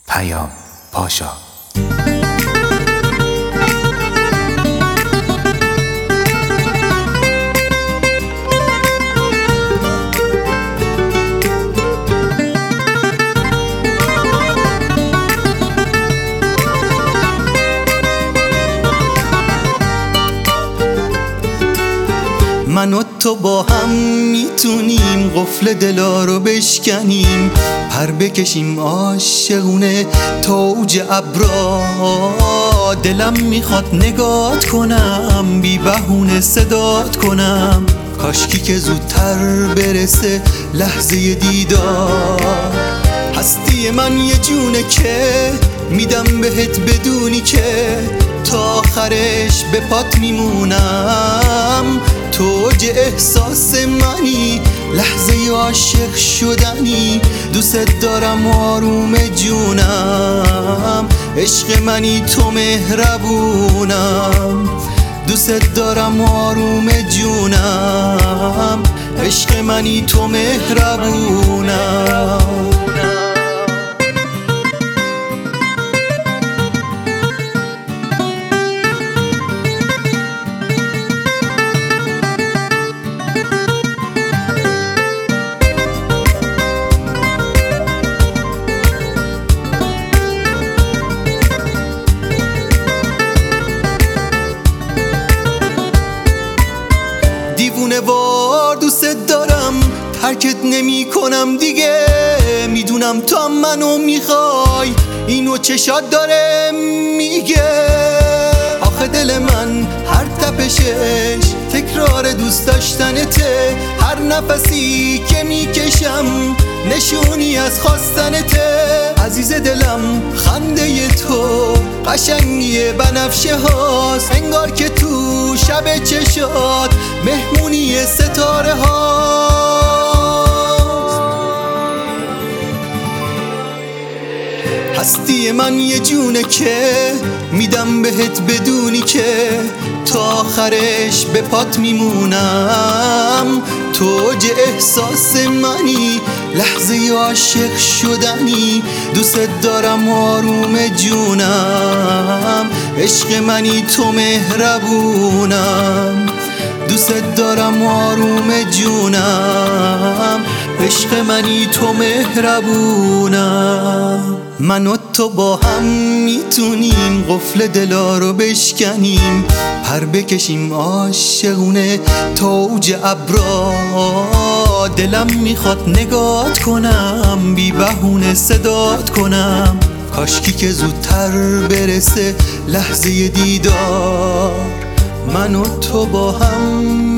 پاشا. من و تو با هم میتونیم قفل دلا رو بشکنیم، پر بکشیم عاشقونه تا اوج ابرا. دلم میخواد نگات کنم، بی بهونه صدات کنم، کاشکی که زودتر برسه لحظه دیدار. هستی من یه جونه که میدم بهت بدونی که تا آخرش به پات میمونم. تو اوج احساس منی، لحظه عاشق شدنی، دوست دارم آروم جونم. عشق منی تو مهربونم، دوست دارم آروم جونم. عشق منی تو مهربونم. دیوونه وار دوست دارم، ترکت نمی کنم دیگه. میدونم تو هم منو میخوای، اینو چشات داره میگه. آخه دل من هر تپشش تکرار دوست داشتنته، هر نفسی که میکشم نشونی از خواستنته. عزیز دلم خنده تو قشنگی بنفشه هاست، انگار که تو شب چشات مهمونی ستاره هاست. هستی من یه جونه که میدم بهت بدونی که تا آخرش به پات میمونم. تو اوج احساس منی، لحظه عاشق شدنی، دوست دارم آروم جونم. عشق منی تو مهربونم، دوست دارم آروم جونم. عشق منی تو مهربونم. من و تو با هم میتونیم قفل دلا رو بشکنیم، پر بکشیم عاشقونه تا اوج ابرا. دلم میخواد نگات کنم، بی بهونه صدات کنم، کاشکی که زودتر برسه لحظه دیدار. من و تو با هم